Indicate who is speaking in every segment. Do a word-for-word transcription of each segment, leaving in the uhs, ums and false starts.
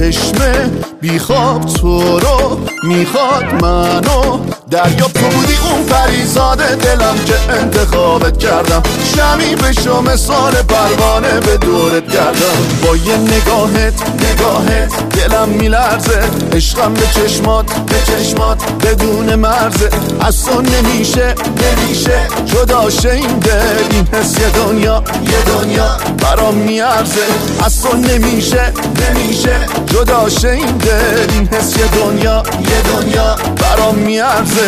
Speaker 1: چشمه بیخواب تو رو میخواد منو دریا تو بودی اون پریزاد دلم که انتخابت کردم شمی بشو مثال پروانه به دورت گردم با یه نگاهت نگاهت دلم میلرزه عشقم به چشمات به چشمات بدون مرزه از تو نمیشه نمیشه جدا شه این دل این حس یه دنیا یه دنیا برام میارزه از تو نمیشه نمیشه جدا شه این دل این حس یه دنیا یه دنیا برام میارزه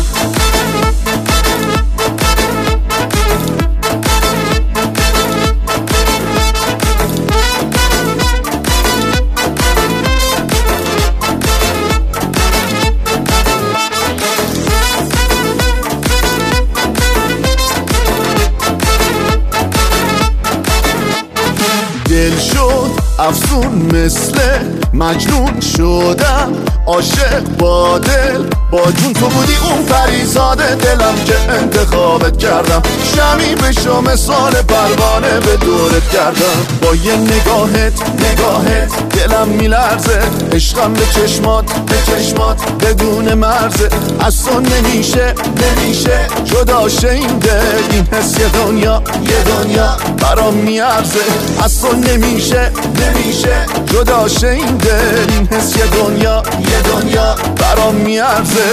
Speaker 1: دل شد افسون مثل مجنون شدم عاشق با دل با جون تو بودی اون پریزاد دلم که انتخابت کردم شمی بشو مثال پروانه به دورت کردم با یه نگاهت نگاهت دلم میلرزه عشقم به چشمات به چشمات بدون مرزه از تو نمیشه نمیشه جدا شه این دل این حس یه دنیا یه دنیا برام میارزه از تو نمیشه نمیشه جدا شه این دل این حس یه دنیا یه دنیا برام میارزه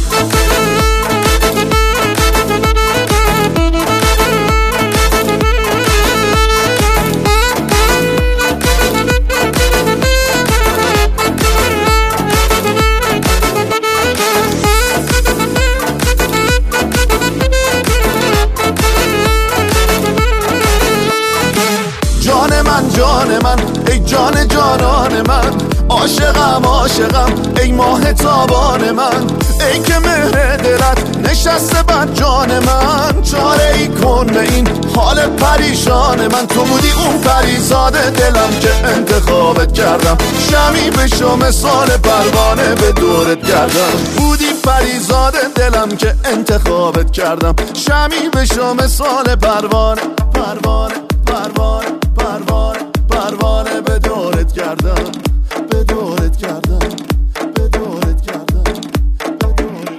Speaker 1: جان من جان من ای جان جانان من عاشقم عاشقم ای ماه تابان من ای که مهر دلت نشسته بر جان من چاره ای کن به این حال پریشان من تو بودی اون پریزاد دلم که انتخابت کردم شمی بشو مثال پروانه به دورت گردم بودی پریزاد دلم که انتخابت کردم شمی بشو مثال پروانه پروانه پروانه پروانه پروانه به دورت گردم به دورت گردم به دورت گردم به دورت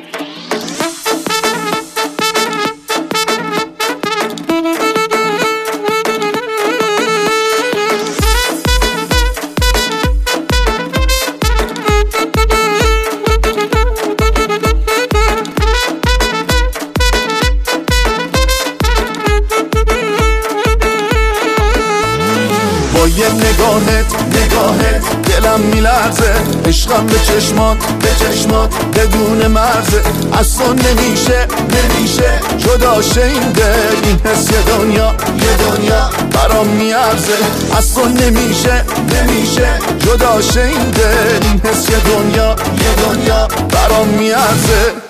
Speaker 1: با یه نگاهت نگاهت دلم میلرزه عشقم به چشمات به چشمات بدون مرزه از تو نمیشه نمیشه جدا شه این دل این حس یه دنیا یه دنیا برام میارزه از تو نمیشه نمیشه جدا شه این دل این حس یه دنیا یه دنیا برام میارزه